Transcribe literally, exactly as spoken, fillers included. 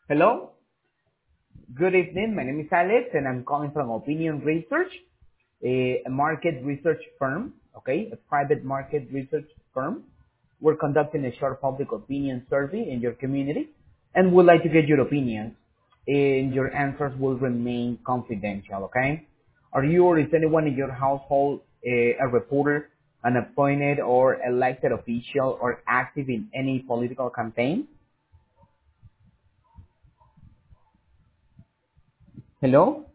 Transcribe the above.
Hello, good evening. My name is Alex, and I'm calling from Opinion Research, a a market research firm, okay, a private market research firm. We're conducting a short public opinion survey in your community, and would like to get your opinions, and your answers will remain confidential, okay? Are you or is anyone in your household a, a reporter, an appointed or elected official, or active in any political campaign? Hello?